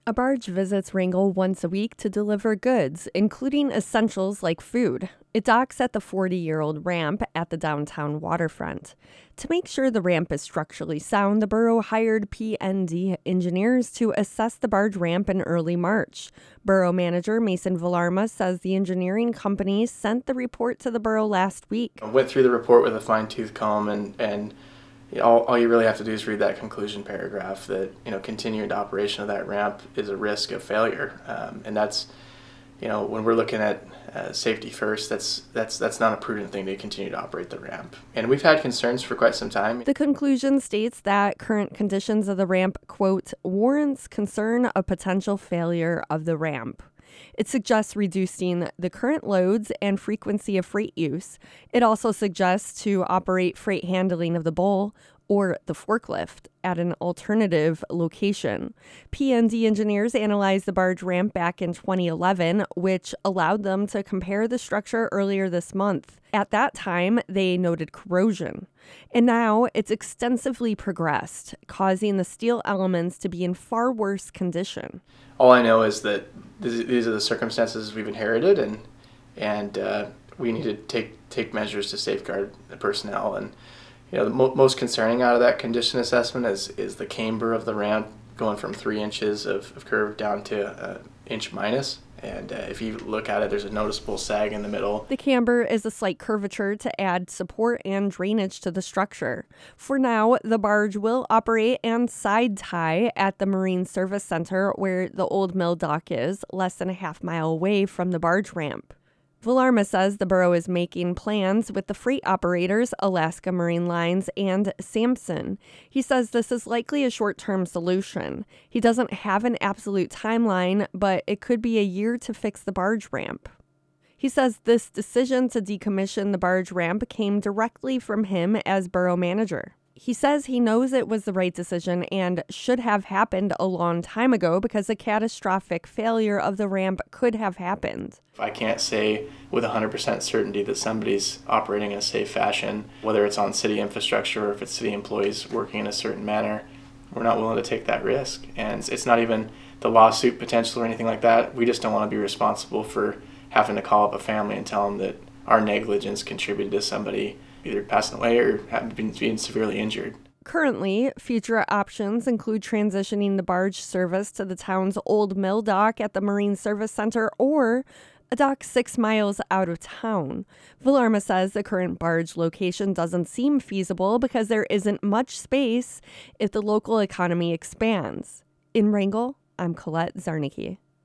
A barge visits Wrangell once a week to deliver goods, including essentials like food. It docks at the 40-year-old ramp at the downtown waterfront. To make sure the ramp is structurally sound, the borough hired P&D engineers to assess the barge ramp in early March. Borough manager Mason Villarma says the engineering company sent the report to the borough last week. I went through the report with a fine-tooth comb, and all you really have to do is read that conclusion paragraph that continued operation of that ramp is a risk of failure, and that's when we're looking at safety first, that's not a prudent thing to continue to operate the ramp. And we've had concerns for quite some time. The conclusion states that current conditions of the ramp, quote, warrants concern of potential failure of the ramp. It suggests reducing the current loads and frequency of freight use. It also suggests to operate freight handling of the bowl or the forklift at an alternative location. P&D engineers analyzed the barge ramp back in 2011, which allowed them to compare the structure earlier this month. At that time, they noted corrosion. And now it's extensively progressed, causing the steel elements to be in far worse condition. All I know is that these are the circumstances we've inherited, and we need to take measures to safeguard the personnel. And the most concerning out of that condition assessment is the camber of the ramp going from 3 inches of curve down to inch minus. And if you look at it, there's a noticeable sag in the middle. The camber is a slight curvature to add support and drainage to the structure. For now, the barge will operate and side tie at the Marine Service Center, where the old mill dock is, less than a half-mile away from the barge ramp. Villarma says the borough is making plans with the freight operators, Alaska Marine Lines, and Sampson. He says this is likely a short-term solution. He doesn't have an absolute timeline, but it could be a year to fix the barge ramp. He says this decision to decommission the barge ramp came directly from him as borough manager. He says he knows it was the right decision and should have happened a long time ago because a catastrophic failure of the ramp could have happened. I can't say with 100% certainty that somebody's operating in a safe fashion, whether it's on city infrastructure or if it's city employees working in a certain manner. We're not willing to take that risk. And it's not even the lawsuit potential or anything like that. We just don't want to be responsible for having to call up a family and tell them that our negligence contributed to somebody either passing away or being severely injured. Currently, future options include transitioning the barge service to the town's old mill dock at the Marine Service Center or a dock 6 miles out of town. Villarma says the current barge location doesn't seem feasible because there isn't much space if the local economy expands. In Wrangell, I'm Colette Zarnicki.